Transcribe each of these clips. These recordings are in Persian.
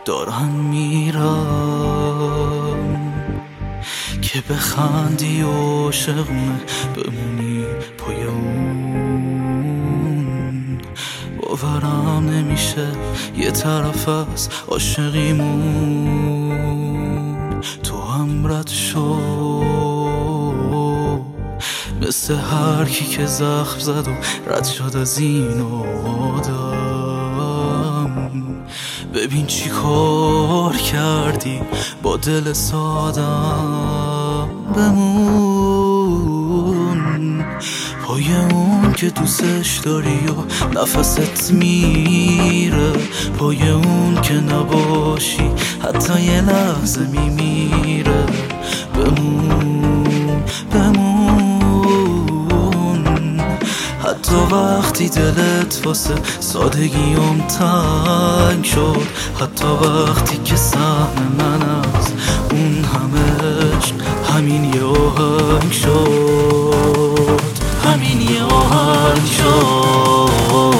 دارم میرم که بخندی و عاشقونه بمونی پای اون. باورم نمیشه یه طرف از عاشقیمون تو هم رد شو، مثل هر کی که زخم زد و رد شد از این آدم. ببین چی کار کردی با دل سادم، بمون پای اون که دوستش داری و نفست میره، پای اون که نباشی حتی یه لحظه میمیره. بمون بمون حتی وقتی دلت واسه سادگیم تنگ شد، حتی وقتی که سهم من از اون همه عشق همین یه آهنگ شد، همین یه آهنگ شد.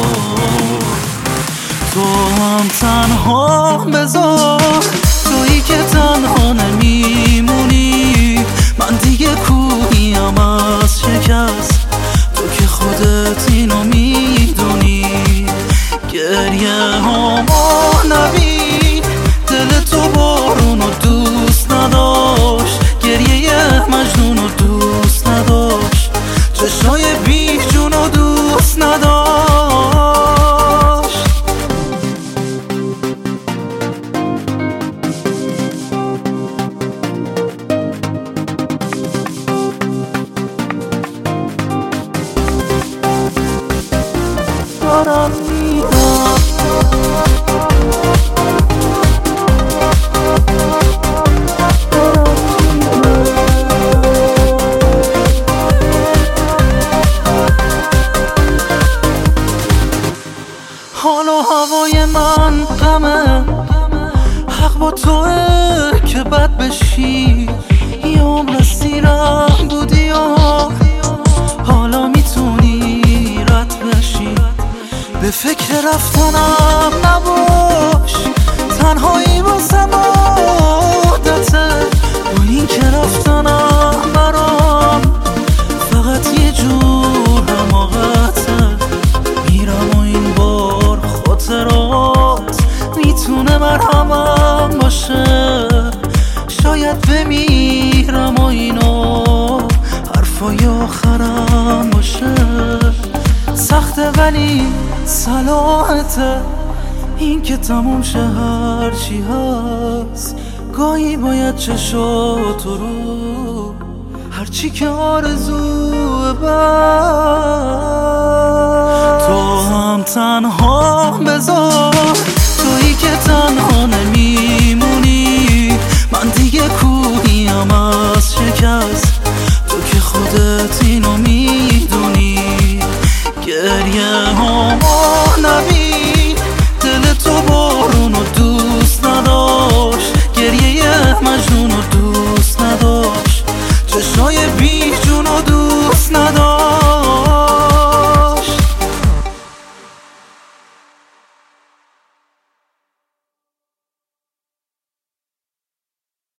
تو هم تنها بذار، تویی که تنها نمیمونی، من دیگه کوهیم از شکست، تو که خودت اینو میدونی. گریه هامو نبین، دل تو بارونو دوست نداشت، گریه مجنونو دوست نداشت، چشای بی جونو دوست نداشت. دارم میرم حال و هوای من غمه، حق با توه که بد بشی. یه عمر سیرم بودی و حالا میتونی رد بشی. به فکر رفتنم نباش، تنهایی واسه عادته، با این که رفتنم برام فقط یه جور حماقته. میرم و این بار خاطرات میتونه مرهمم باشه، شاید بمیرم و اینو حرفای آخرم باشه. سخته ولی صلاحته، این که تموم شه هرچی هست. گاهی باید چشاتو رو هرچی که آرزوه بس. تو هم تنها بذار، تویی که تنها نمیمونی، من دیگه کوهیم از شکست، تو که خودت اینو میدونی. گریه هامو نبین، دل تو بارونو دوست نداشت، گریه مجنونو دوست نداشت، چشای بی جونو دوست نداشت.